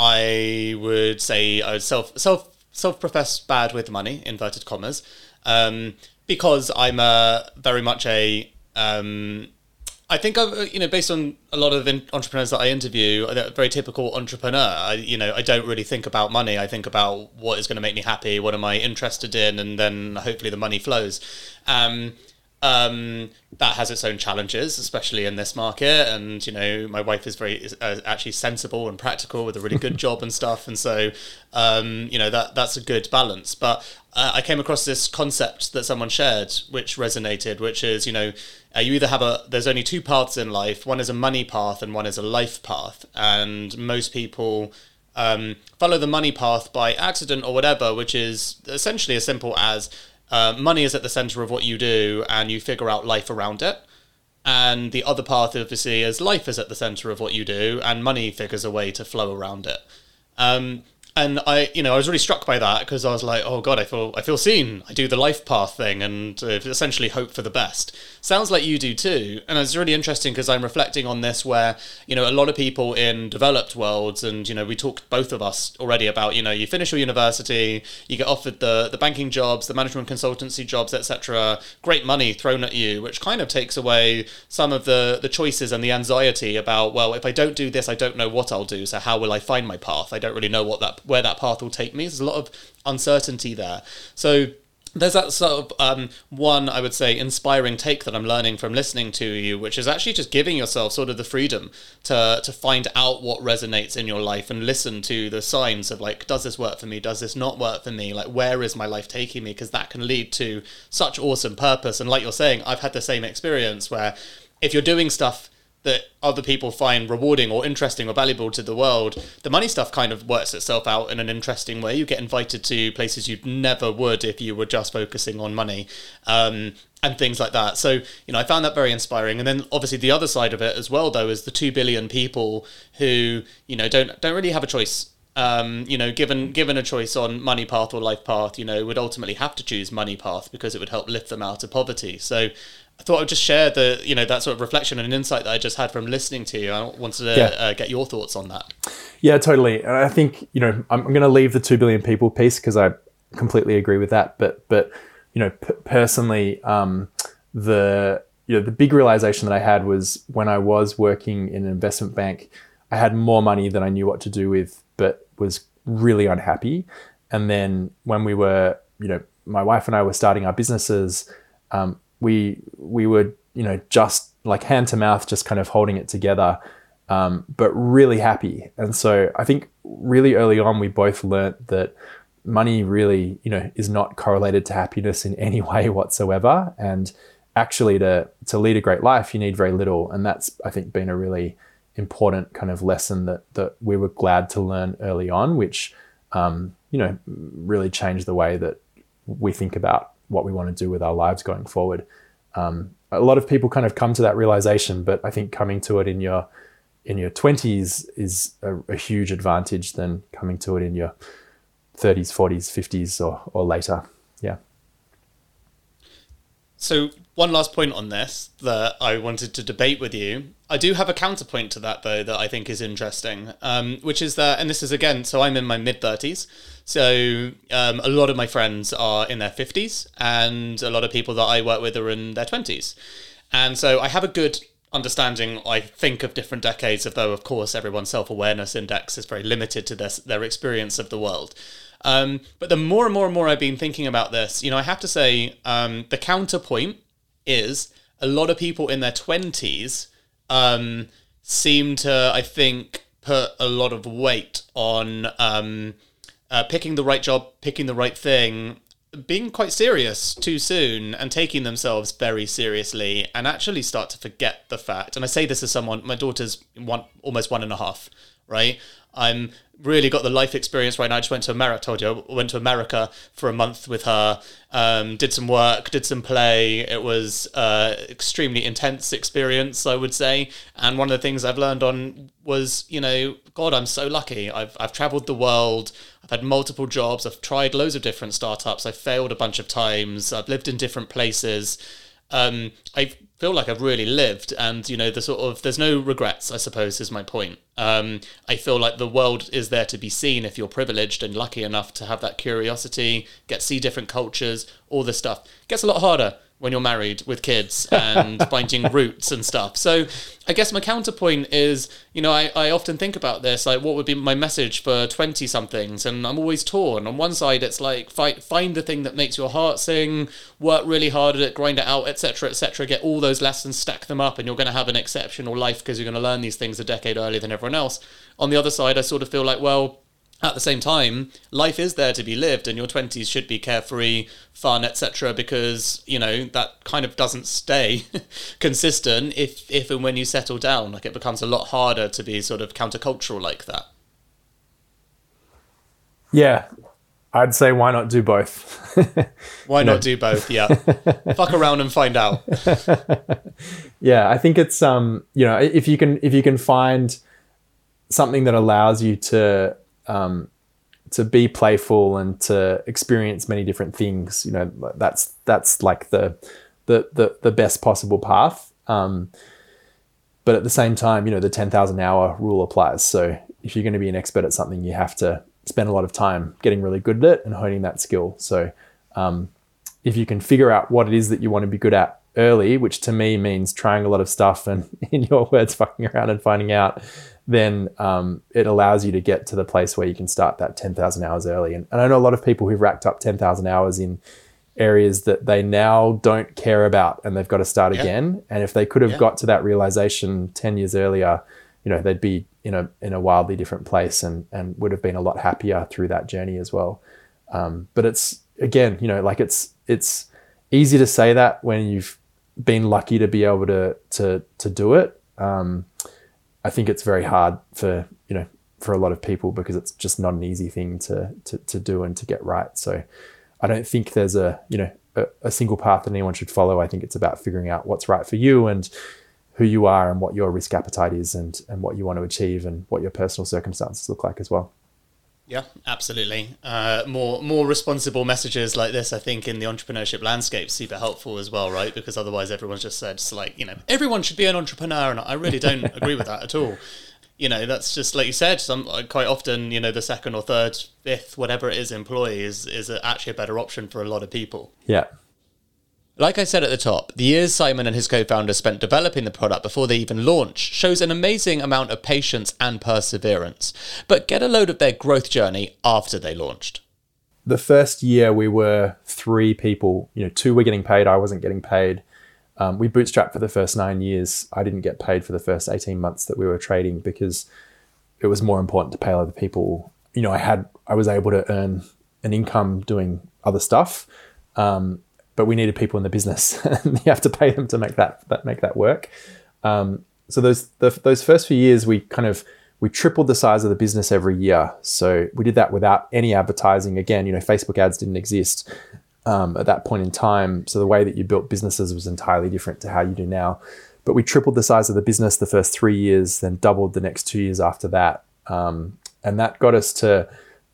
I would say I was self self self-professed bad with money, inverted commas, um, because I'm a very much a um, I think I've, you know, based on a lot of in- entrepreneurs that I interview, a very typical entrepreneur. I, you know, I don't really think about money. I think about what is going to make me happy, what am I interested in, and then hopefully the money flows. Um, um, that has its own challenges, especially in this market. And, you know, my wife is very uh, actually sensible and practical with a really good job and stuff. And so, um, you know, that that's a good balance. But uh, I came across this concept that someone shared, which resonated, which is, you know, uh, you either have a, there's only two paths in life. One is a money path and one is a life path. And most people um, follow the money path by accident or whatever, which is essentially as simple as, Uh, money is at the center of what you do and you figure out life around it. And the other path, obviously, is life is at the center of what you do and money figures a way to flow around it. Um, and I, you know, I was really struck by that because I was like, oh God, I feel I feel seen. I do the life path thing and uh, essentially hope for the best. Sounds like you do too. And it's really interesting because I'm reflecting on this where, you know, a lot of people in developed worlds, and, you know, we talked, both of us already about, you know, you finish your university, you get offered the, the banking jobs, the management consultancy jobs, et cetera, great money thrown at you, which kind of takes away some of the, the choices and the anxiety about, well, if I don't do this, I don't know what I'll do. So how will I find my path? I don't really know what that where that path will take me. There's a lot of uncertainty there. So there's that sort of um, one, I would say, inspiring take that I'm learning from listening to you, which is actually just giving yourself sort of the freedom to to find out what resonates in your life and listen to the signs of, like, does this work for me? Does this not work for me? Like, where is my life taking me? Because that can lead to such awesome purpose. And like you're saying, I've had the same experience where if you're doing stuff that other people find rewarding or interesting or valuable to the world, the money stuff kind of works itself out in an interesting way. You get invited to places you never would if you were just focusing on money, um, and things like that. So, you know, I found that very inspiring. And then obviously the other side of it as well, though, is the two billion people who, you know, don't don't really have a choice. Um, you know, given given a choice on money path or life path, you know, would ultimately have to choose money path because it would help lift them out of poverty. So I thought I'd just share the, you know, that sort of reflection and insight that I just had from listening to you. I wanted to yeah. uh, get your thoughts on that. Yeah, totally. And I think, you know, I'm, I'm going to leave the two billion people piece because I completely agree with that. But, but you know, p- personally, um, the, you know, the big realization that I had was when I was working in an investment bank, I had more money than I knew what to do with, but was really unhappy. And then when we were, you know, my wife and I were starting our businesses, um, we we were, you know, just like hand to mouth, just kind of holding it together, um, but really happy. And so I think really early on, we both learnt that money really, you know, is not correlated to happiness in any way whatsoever. And actually to to lead a great life, you need very little. And that's, I think, been a really important kind of lesson that that we were glad to learn early on, which um, you know really changed the way that we think about what we want to do with our lives going forward. Um, a lot of people kind of come to that realization, but I think coming to it in your in your twenties is a, a huge advantage than coming to it in your thirties, forties, fifties, or or later. Yeah. So one last point on this that I wanted to debate with you. I do have a counterpoint to that, though, that I think is interesting, um, which is that, and this is, again, so I'm in my mid-thirties, so um, a lot of my friends are in their fifties, and a lot of people that I work with are in their twenties. And so I have a good understanding, I think, of different decades, although, of course, everyone's self-awareness index is very limited to their, their experience of the world. Um, but the more and more and more I've been thinking about this, you know, I have to say um, the counterpoint is a lot of people in their twenties um, seem to, I think, put a lot of weight on um, uh, picking the right job, picking the right thing, being quite serious too soon and taking themselves very seriously, and actually start to forget the fact, and I say this as someone, my daughter's one almost one and a half, right? I'm really got the life experience right now. I just went to America, I told you, I went to America for a month with her, um, did some work, did some play. It was uh extremely intense experience, I would say. And one of the things I've learned on was, you know, God, I'm so lucky. I've I've traveled the world. I've had multiple jobs. I've tried loads of different startups. I've failed a bunch of times. I've lived in different places. Um, I feel like I've really lived, and you know, the sort of there's no regrets, I suppose, is my point. Um, I feel like the world is there to be seen if you're privileged and lucky enough to have that curiosity, get to see different cultures, all this stuff. It gets a lot harder when you're married with kids and finding roots and stuff. So I guess my counterpoint is, you know, I, I often think about this, like what would be my message for twenty-somethings, and I'm always torn. On one side, it's like fight, find the thing that makes your heart sing, work really hard at it, grind it out, et cetera, et cetera, get all those lessons, stack them up, and you're going to have an exceptional life because you're going to learn these things a decade earlier than everyone else. On the other side, I sort of feel like, well, at the same time, life is there to be lived, and your twenties should be carefree, fun, et cetera, because, you know, that kind of doesn't stay consistent if, if and when you settle down. Like, it becomes a lot harder to be sort of countercultural like that. Yeah, I'd say why not do both? Why not do both? Yeah. Fuck around and find out. Yeah, I think it's, um, you know, if you can, if you can find something that allows you to, um, to be playful and to experience many different things, you know, that's, that's like the, the, the, the best possible path. Um, but at the same time, you know, the ten thousand hour rule applies. So if you're going to be an expert at something, you have to spend a lot of time getting really good at it and honing that skill. So, um, if you can figure out what it is that you want to be good at early, which to me means trying a lot of stuff and, in your words, fucking around and finding out, then um, it allows you to get to the place where you can start that ten thousand hours early. And, and I know a lot of people who've racked up ten thousand hours in areas that they now don't care about, and they've got to start yeah. again. And if they could have yeah. got to that realization ten years earlier, you know, they'd be in a in a wildly different place and, and would have been a lot happier through that journey as well. Um, but it's, again, you know, like it's it's easy to say that when you've been lucky to be able to to to do it. Um, I think it's very hard for, you know, for a lot of people because it's just not an easy thing to, to, to do and to get right. So I don't think there's a, you know, a, a single path that anyone should follow. I think it's about figuring out what's right for you and who you are and what your risk appetite is and, and what you want to achieve and what your personal circumstances look like as well. Yeah, absolutely. Uh, more more responsible messages like this, I think, in the entrepreneurship landscape, super helpful as well, right? Because otherwise everyone's just said, it's like, you know, everyone should be an entrepreneur, and I really don't agree with that at all. You know, that's just, like you said, some quite often, you know, the second or third, fifth, whatever it is, employee is, is actually a better option for a lot of people. Yeah. Like I said at the top, the years Simon and his co-founders spent developing the product before they even launched shows an amazing amount of patience and perseverance. But get a load of their growth journey after they launched. The first year we were three people, you know, two were getting paid, I wasn't getting paid. Um, we bootstrapped for the first nine years. I didn't get paid for the first eighteen months that we were trading because it was more important to pay other people. You know, I had, I was able to earn an income doing other stuff. Um, but we needed people in the business and you have to pay them to make that, that make that work. Um, so those the, those first few years, we kind of we tripled the size of the business every year. So we did that without any advertising. Again, you know, Facebook ads didn't exist um, at that point in time. So the way that you built businesses was entirely different to how you do now. But we tripled the size of the business the first three years, then doubled the next two years after that. Um, and that got us to,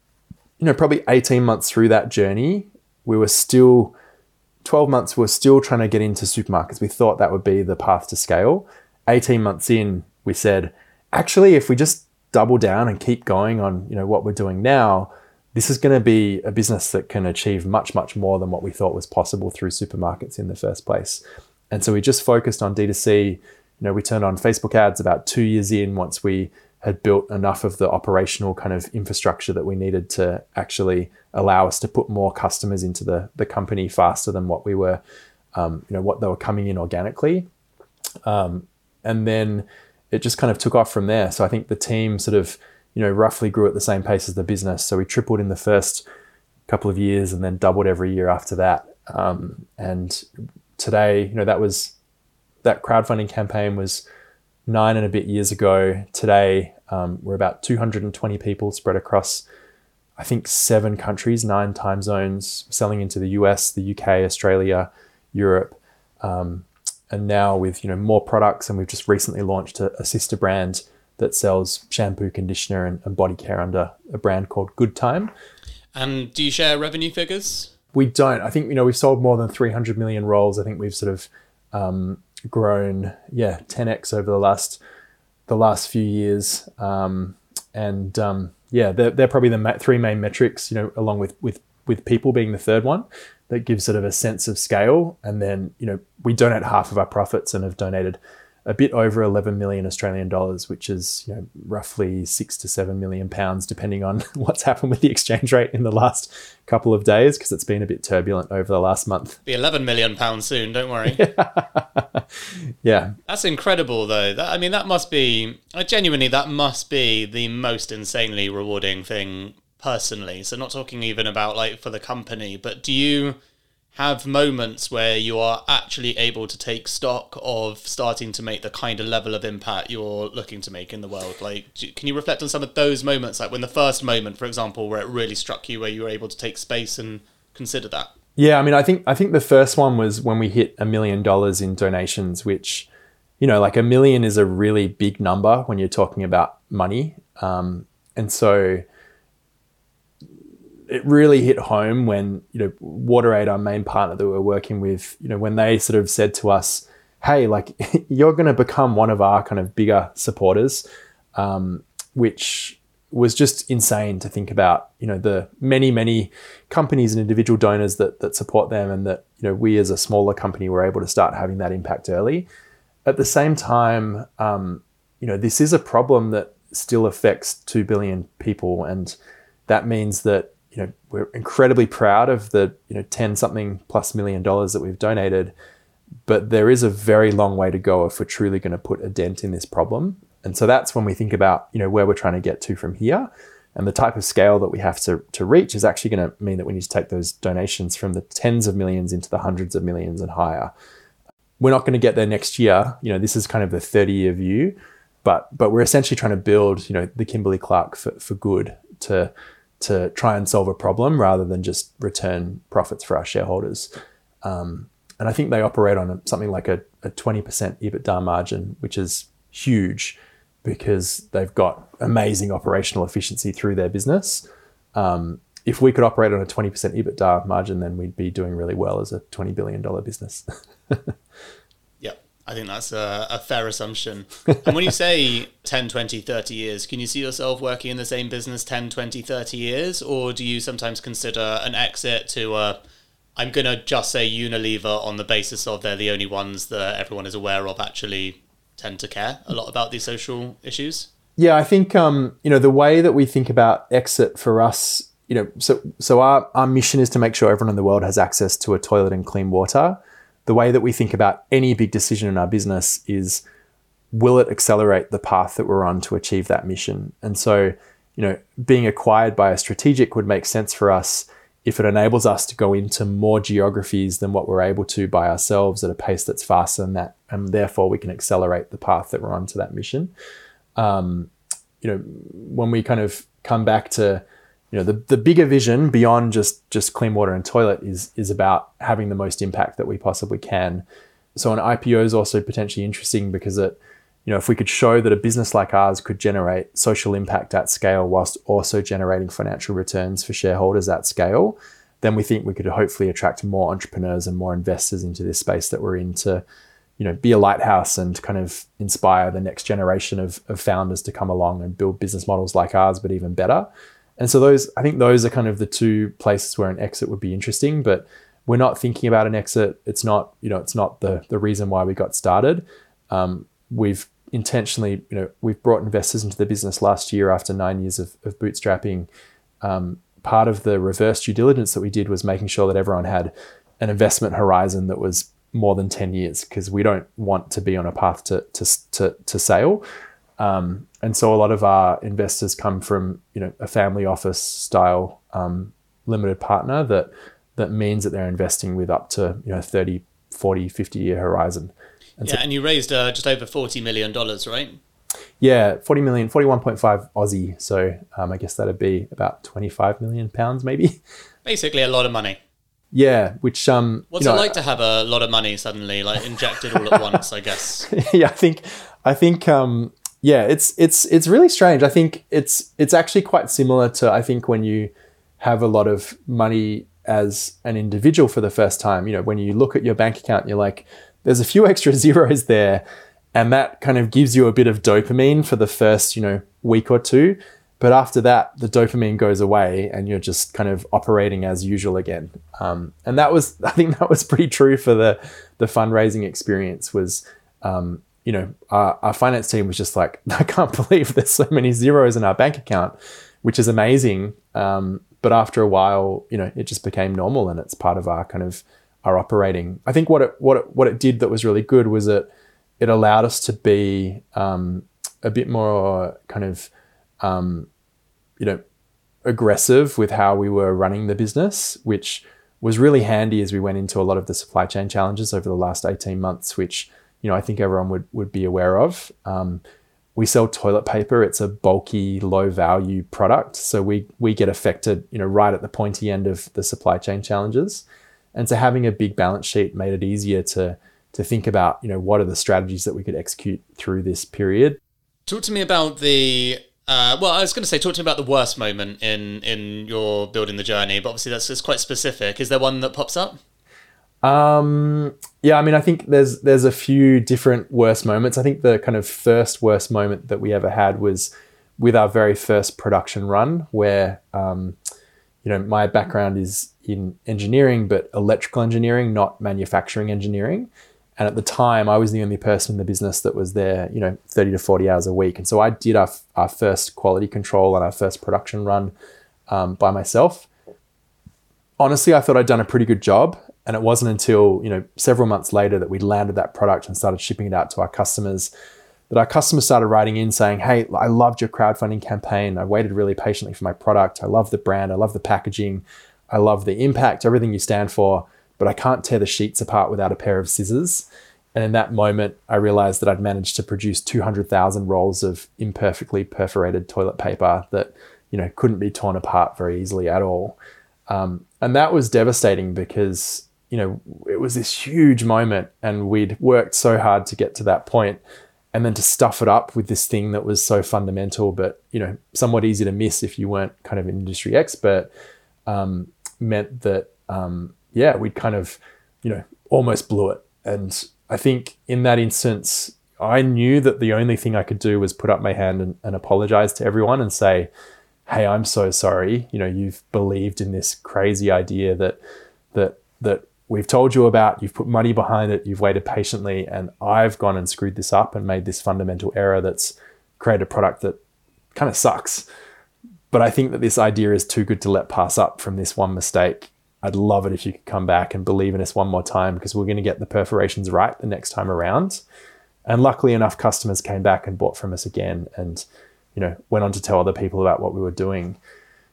you know, probably eighteen months through that journey, we were still, twelve months, we were still trying to get into supermarkets. We thought that would be the path to scale. eighteen months in, we said, actually, if we just double down and keep going on, you know, what we're doing now, this is going to be a business that can achieve much, much more than what we thought was possible through supermarkets in the first place. And so we just focused on D two C. You know, we turned on Facebook ads about two years in once we had built enough of the operational kind of infrastructure that we needed to actually allow us to put more customers into the, the company faster than what we were, um, you know, what they were coming in organically. Um, and then it just kind of took off from there. So I think the team sort of, you know, roughly grew at the same pace as the business. So we tripled in the first couple of years and then doubled every year after that. Um, and today, you know, that was, that crowdfunding campaign was nine and a bit years ago. Today, um, we're about two hundred twenty people spread across, I think, seven countries, nine time zones, selling into the U S, the U K, Australia, Europe, um, and now with, you know, more products. And we've just recently launched a, a sister brand that sells shampoo, conditioner, and, and body care under a brand called Good Time. And do you share revenue figures? We don't. I think, you know, we've sold more than three hundred million rolls. I think we've sort of um, grown, yeah, ten x over the last the last few years. Um, and um, yeah, they're, they're probably the ma- three main metrics, you know, along with, with, with people being the third one, that gives sort of a sense of scale. And then, you know, we donate half of our profits and have donated a bit over eleven million Australian dollars, which is, you know, roughly six to seven million pounds, depending on what's happened with the exchange rate in the last couple of days, because it's been a bit turbulent over the last month. Be eleven million pounds soon, don't worry. Yeah. That's incredible, though. That, I mean, that must be, uh, genuinely, that must be the most insanely rewarding thing personally. So not talking even about like for the company, but do you have moments where you are actually able to take stock of starting to make the kind of level of impact you're looking to make in the world? Like, do, can you reflect on some of those moments? Like when the first moment, for example, where it really struck you, where you were able to take space and consider that? Yeah, I mean, I think I think the first one was when we hit a million dollars in donations, which, you know, like a million is a really big number when you're talking about money. Um, and so it really hit home when, you know, WaterAid, our main partner that we're working with, you know, when they sort of said to us, hey, like you're going to become one of our kind of bigger supporters, um, which was just insane to think about, you know, the many, many companies and individual donors that that support them, and that, you know, we as a smaller company were able to start having that impact early. At the same time, um, you know, this is a problem that still affects two billion people. And that means that, you know, we're incredibly proud of the, you know, ten something plus million dollars that we've donated, but there is a very long way to go if we're truly going to put a dent in this problem. And so that's when we think about, you know, where we're trying to get to from here. And the type of scale that we have to, to reach is actually going to mean that we need to take those donations from the tens of millions into the hundreds of millions and higher. We're not going to get there next year. You know, this is kind of the thirty year view, but but we're essentially trying to build, you know, the Kimberly-Clark for, for good, to to try and solve a problem rather than just return profits for our shareholders. Um, and I think they operate on a, something like a, a twenty percent EBITDA margin, which is huge because they've got amazing operational efficiency through their business. Um, if we could operate on a twenty percent EBITDA margin, then we'd be doing really well as a twenty billion dollars business. Yep, I think that's a, a fair assumption. And when you say ten, twenty, thirty years, can you see yourself working in the same business ten, twenty, thirty years? Or do you sometimes consider an exit to, uh, I'm going to just say Unilever on the basis of they're the only ones that everyone is aware of actually tend to care a lot about these social issues? Yeah, I think, um, you know, the way that we think about exit for us, you know, so so our, our mission is to make sure everyone in the world has access to a toilet and clean water. The way that we think about any big decision in our business is, will it accelerate the path that we're on to achieve that mission? And so, you know, being acquired by a strategic would make sense for us if it enables us to go into more geographies than what we're able to by ourselves at a pace that's faster than that, and therefore we can accelerate the path that we're on to that mission. Um, you know, when we kind of come back to, you know, the, the bigger vision beyond just, just clean water and toilet is, is about having the most impact that we possibly can. So an I P O is also potentially interesting because it, you know, if we could show that a business like ours could generate social impact at scale whilst also generating financial returns for shareholders at scale, then we think we could hopefully attract more entrepreneurs and more investors into this space that we're in to, you know, be a lighthouse and kind of inspire the next generation of, of founders to come along and build business models like ours, but even better. And so those, I think those are kind of the two places where an exit would be interesting, but we're not thinking about an exit. It's not, you know, it's not the the reason why we got started. Um, we've intentionally, you know, we've brought investors into the business last year after nine years of, of bootstrapping. Um, part of the reverse due diligence that we did was making sure that everyone had an investment horizon that was more than ten years, because we don't want to be on a path to to to, to sale. Um, and so a lot of our investors come from, you know, a family office style um, limited partner that that means that they're investing with up to, you know, thirty, forty, fifty year horizon. And yeah, so, and you raised uh, just over forty million dollars, right? Yeah, forty million, forty-one point five Aussie. So um, I guess that'd be about twenty-five million pounds maybe. Basically a lot of money. Yeah, which... um, What's you know, it like to have a lot of money suddenly, like injected all at once, I guess? Yeah, I think, I think, um, yeah, it's it's it's really strange. I think it's it's actually quite similar to, I think, when you have a lot of money as an individual for the first time. You know, when you look at your bank account, you're like, there's a few extra zeros there, and that kind of gives you a bit of dopamine for the first, you know, week or two. But after that, the dopamine goes away and you're just kind of operating as usual again. Um, and that was, I think that was pretty true for the, the fundraising experience was, um, you know, our, our finance team was just like, I can't believe there's so many zeros in our bank account, which is amazing. Um, but after a while, you know, it just became normal and it's part of our kind of our operating. I think what it, what it, what it did that was really good was it, it allowed us to be um, a bit more kind of, um, you know, aggressive with how we were running the business, which was really handy as we went into a lot of the supply chain challenges over the last eighteen months, which, you know, I think everyone would, would be aware of. Um, we sell toilet paper. It's a bulky, low value product. So we, we get affected, you know, right at the pointy end of the supply chain challenges. And so having a big balance sheet made it easier to, to think about, you know, what are the strategies that we could execute through this period. Talk to me about the, uh, well, I was going to say, talk to me about the worst moment in, in your building the journey, but obviously that's, that's quite specific. Is there one that pops up? Um, yeah, I mean, I think there's, there's a few different worst moments. I think the kind of first worst moment that we ever had was with our very first production run where, um, you know, my background is in engineering, but electrical engineering, not manufacturing engineering. And at the time, I was the only person in the business that was there, you know, thirty to forty hours a week. And so I did our, our first quality control and our first production run um, by myself. Honestly, I thought I'd done a pretty good job. And it wasn't until, you know, several months later that we landed that product and started shipping it out to our customers that our customers started writing in saying, hey, I loved your crowdfunding campaign. I waited really patiently for my product. I love the brand. I love the packaging. I love the impact, everything you stand for, but I can't tear the sheets apart without a pair of scissors. And in that moment, I realized that I'd managed to produce two hundred thousand rolls of imperfectly perforated toilet paper that, you know, couldn't be torn apart very easily at all. Um, and that was devastating because, you know, it was this huge moment and we'd worked so hard to get to that point. And then to stuff it up with this thing that was so fundamental, but, you know, somewhat easy to miss if you weren't kind of an industry expert, um, meant that, um, yeah, we'd kind of, you know, almost blew it. And I think in that instance, I knew that the only thing I could do was put up my hand and, and apologize to everyone and say, hey, I'm so sorry. You know, you've believed in this crazy idea that, that, that, we've told you about, you've put money behind it, you've waited patiently, and I've gone and screwed this up and made this fundamental error that's created a product that kind of sucks. But I think that this idea is too good to let pass up from this one mistake. I'd love it if you could come back and believe in us one more time because we're going to get the perforations right the next time around. And luckily enough, customers came back and bought from us again and, you know, went on to tell other people about what we were doing.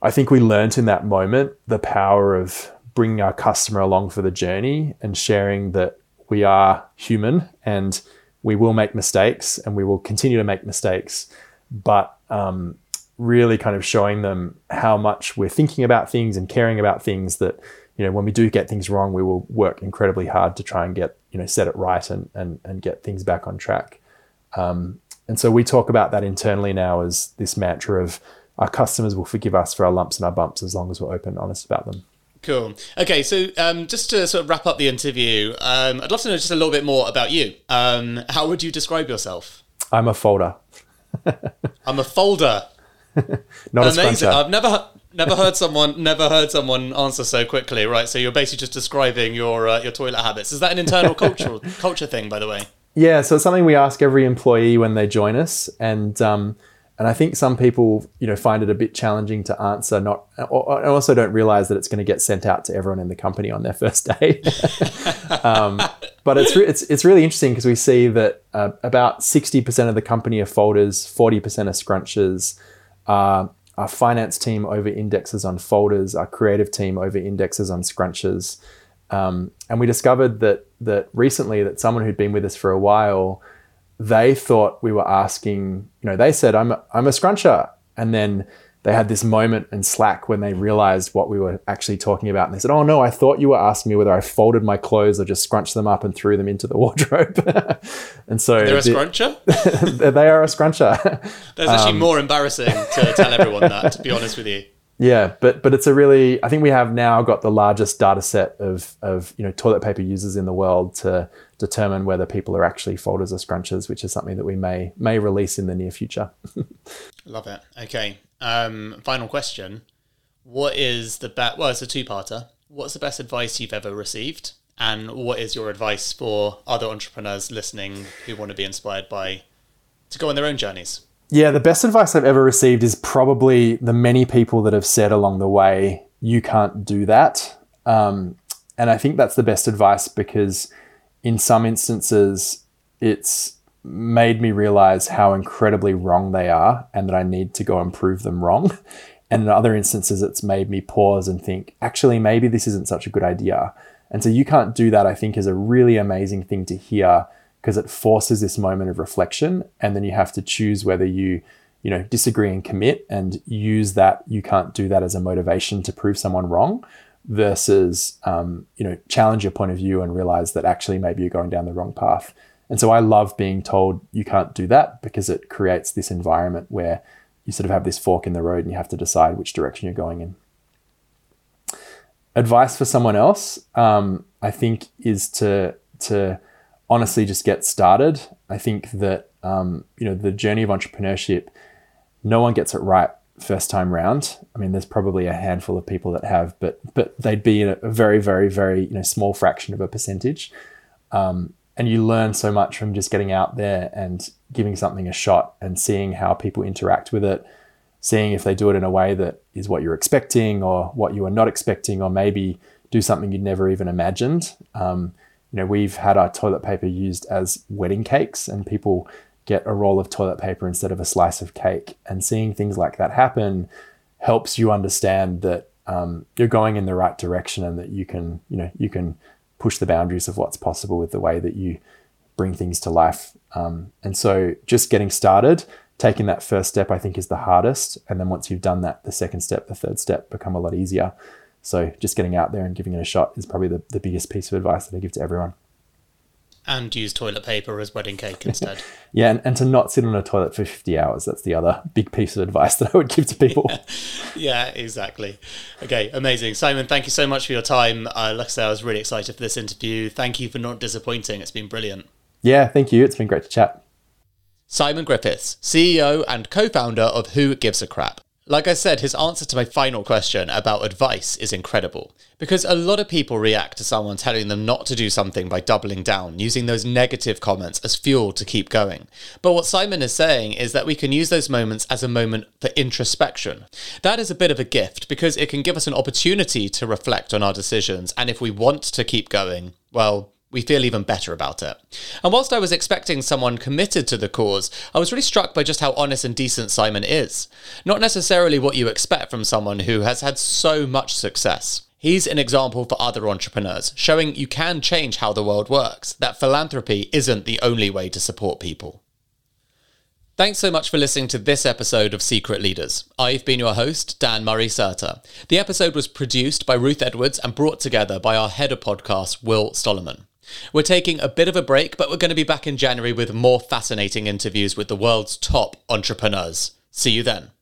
I think we learned in that moment the power of bringing our customer along for the journey and sharing that we are human and we will make mistakes and we will continue to make mistakes, but um, really kind of showing them how much we're thinking about things and caring about things, that, you know, when we do get things wrong, we will work incredibly hard to try and get, you know, set it right and and, and get things back on track. Um, and so we talk about that internally now as this mantra of our customers will forgive us for our lumps and our bumps as long as we're open and honest about them. Cool. Okay, so um, just to sort of wrap up the interview, um, I'd love to know just a little bit more about you. Um, how would you describe yourself? I'm a folder. I'm a folder. Not Amazing. a scruncher. I've never never heard someone never heard someone answer so quickly. Right. So you're basically just describing your uh, your toilet habits. Is that an internal cultural culture thing, by the way? Yeah. So it's something we ask every employee when they join us, and um, and I think some people, you know, find it a bit challenging to answer. Not, or, and also don't realize that it's going to get sent out to everyone in the company on their first day. um, but it's re- it's it's really interesting because we see that uh, about sixty percent of the company are folders, forty percent are scrunchers. Uh, our finance team over indexes on folders, our creative team over indexes on scrunches. Um, and we discovered that that recently that someone who'd been with us for a while, they thought we were asking, you know, they said, I'm a, I'm a scruncher. And then they had this moment in Slack when they realized what we were actually talking about. And they said, oh no, I thought you were asking me whether I folded my clothes or just scrunched them up and threw them into the wardrobe. And so they're a scruncher? They are a scruncher. That's actually um, more embarrassing to tell everyone that, to be honest with you. Yeah, but but it's a really, I think we have now got the largest data set of of you know toilet paper users in the world to determine whether people are actually folders or scrunchers, which is something that we may may release in the near future. Love it. Okay. Um, final question. What is the best, well, it's a two-parter. What's the best advice you've ever received? And what is your advice for other entrepreneurs listening who want to be inspired by, to go on their own journeys? Yeah, the best advice I've ever received is probably the many people that have said along the way, you can't do that. Um, and I think that's the best advice because in some instances, it's made me realize how incredibly wrong they are and that I need to go and prove them wrong. And in other instances, it's made me pause and think, actually, maybe this isn't such a good idea. And so you can't do that, I think, is a really amazing thing to hear because it forces this moment of reflection. And then you have to choose whether you, you know, disagree and commit and use that you can't do that as a motivation to prove someone wrong versus, um, you know, challenge your point of view and realize that actually maybe you're going down the wrong path. And so I love being told you can't do that because it creates this environment where you sort of have this fork in the road and you have to decide which direction you're going in. Advice for someone else, um, I think, is to to honestly just get started. I think that, um, you know, the journey of entrepreneurship, no one gets it right first time round. I mean, there's probably a handful of people that have, but but they'd be in a very, very, very, you know, small fraction of a percentage. Um, And you learn so much from just getting out there and giving something a shot and seeing how people interact with it, seeing if they do it in a way that is what you're expecting or what you are not expecting, or maybe do something you'd never even imagined. Um, you know, we've had our toilet paper used as wedding cakes and people get a roll of toilet paper instead of a slice of cake. And seeing things like that happen helps you understand that um, you're going in the right direction and that you can, you know, you can push the boundaries of what's possible with the way that you bring things to life. Um, and so just getting started, taking that first step, I think is the hardest. And then once you've done that, the second step, the third step become a lot easier. So just getting out there and giving it a shot is probably the, the biggest piece of advice that I give to everyone. And use toilet paper as wedding cake instead. Yeah, and, and to not sit on a toilet for fifty hours. That's the other big piece of advice that I would give to people. Yeah, yeah, exactly. Okay, amazing. Simon, thank you so much for your time. Uh, like I said, I was really excited for this interview. Thank you for not disappointing. It's been brilliant. Yeah, thank you. It's been great to chat. Simon Griffiths, C E O and co-founder of Who Gives a Crap. Like I said, his answer to my final question about advice is incredible, because a lot of people react to someone telling them not to do something by doubling down, using those negative comments as fuel to keep going. But what Simon is saying is that we can use those moments as a moment for introspection. That is a bit of a gift because it can give us an opportunity to reflect on our decisions, and if we want to keep going, well, we feel even better about it. And whilst I was expecting someone committed to the cause, I was really struck by just how honest and decent Simon is. Not necessarily what you expect from someone who has had so much success. He's an example for other entrepreneurs, showing you can change how the world works, that philanthropy isn't the only way to support people. Thanks so much for listening to this episode of Secret Leaders. I've been your host, Dan Murray-Serter. The episode was produced by Ruth Edwards and brought together by our head of podcasts, Will Stollerman. We're taking a bit of a break, but we're going to be back in January with more fascinating interviews with the world's top entrepreneurs. See you then.